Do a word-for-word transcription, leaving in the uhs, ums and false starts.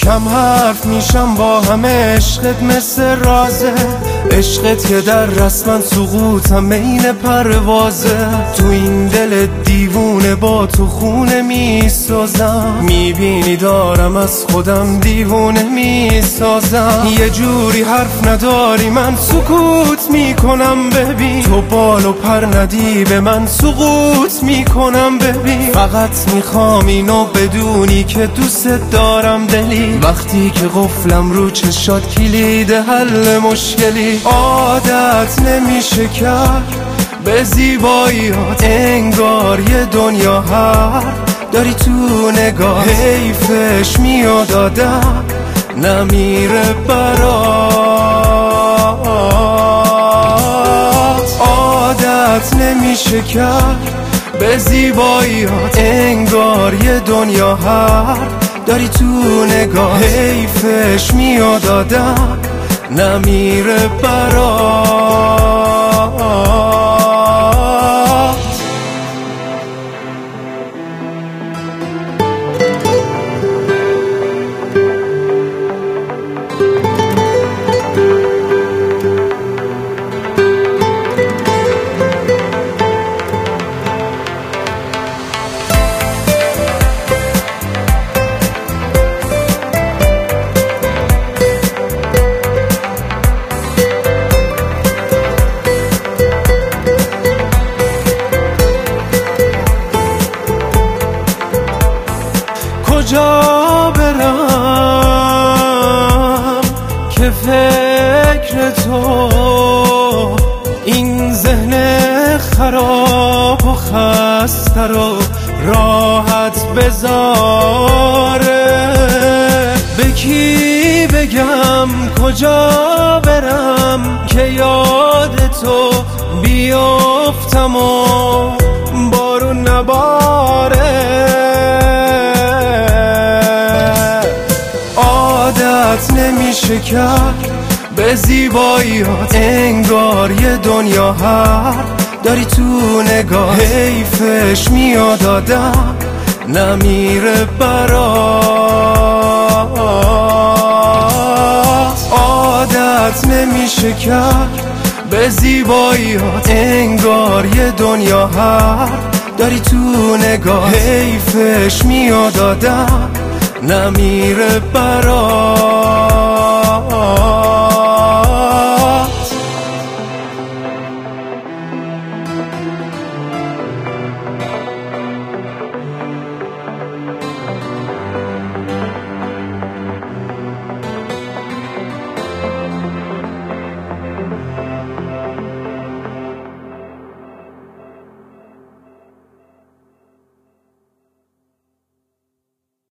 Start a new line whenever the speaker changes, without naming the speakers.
کم حرف میشم با همه، عشقت مثل رازه، عشقت که در رسمن سقوطم این پروازه. تو این دل دیوونه با تو خونه میسازم، میبینی دارم از خودم دیوونه میسازم. یه جوری حرف نداری من سکوت میکنم ببین، تو بال و پر ندی به من سقوط میکنم ببین. فقط میخوام اینو بدونی که دوست دارم دلی، وقتی که قفلم رو چشات کلید حل مشکلی. عادت نمیشه کرد به زیباییات، انگار یه دنیا هر داری تو نگاه. حیفش میاد آدم نمیره برات، عادت نمیشه کرد به زیباییات، انگار یه دنیا هر داری تو نگاه. حیفش میاد آدم نمیره برات. کجا برم که فکر تو این ذهن خراب و خسته رو راحت بذاره؟ به کی بگم کجا برم که یاد تو بیافتم و بارون نباره؟ عادت نمیشه کرد به زیباییات، انگار یه دنیا هر داری تو نگاه. حیفش میاد آدم نمیره برات، عادت نمیشه کرد به زیباییات، انگار یه دنیا هر داری تو نگاه. حیفش میاد آدم نمیره برات.